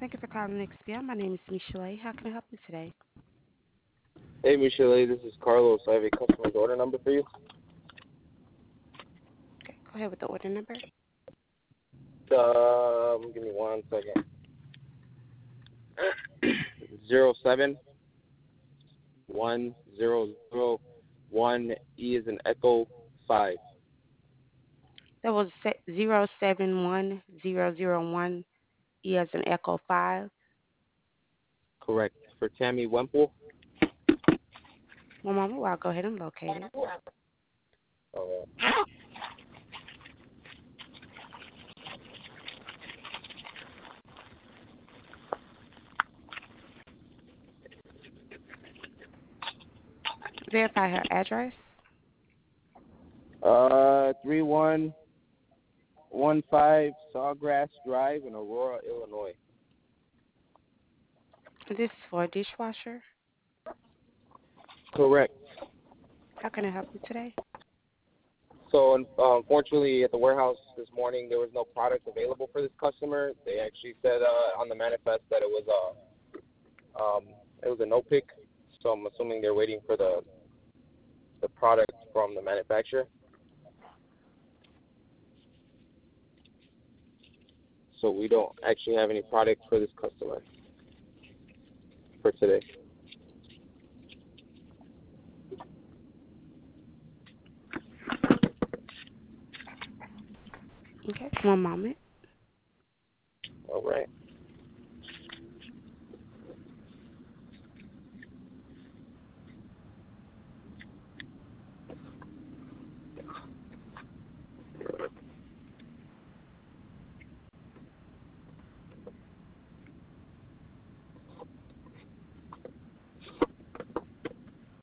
Thank you for calling XPL. My name is Michelle. How can I help you today? Hey, Michelle, this is Carlos. I have a customer's order number for you. Okay, go ahead with the order number. Give me 1 second. 071001 E is an Echo 5. That was 071001 E as in Echo 5. Correct. For Tammy Wemple. One moment while I'll go ahead and locate it. Uh, Verify her address. 3115 Sawgrass Drive in Aurora, Illinois. This is for a dishwasher. Correct. How can I help you today? So, unfortunately, at the warehouse this morning, there was no product available for this customer. They actually said on the manifest that it was a no pick. So I'm assuming they're waiting for the product from the manufacturer. So we don't actually have any product for this customer for today. Okay, one moment. All right.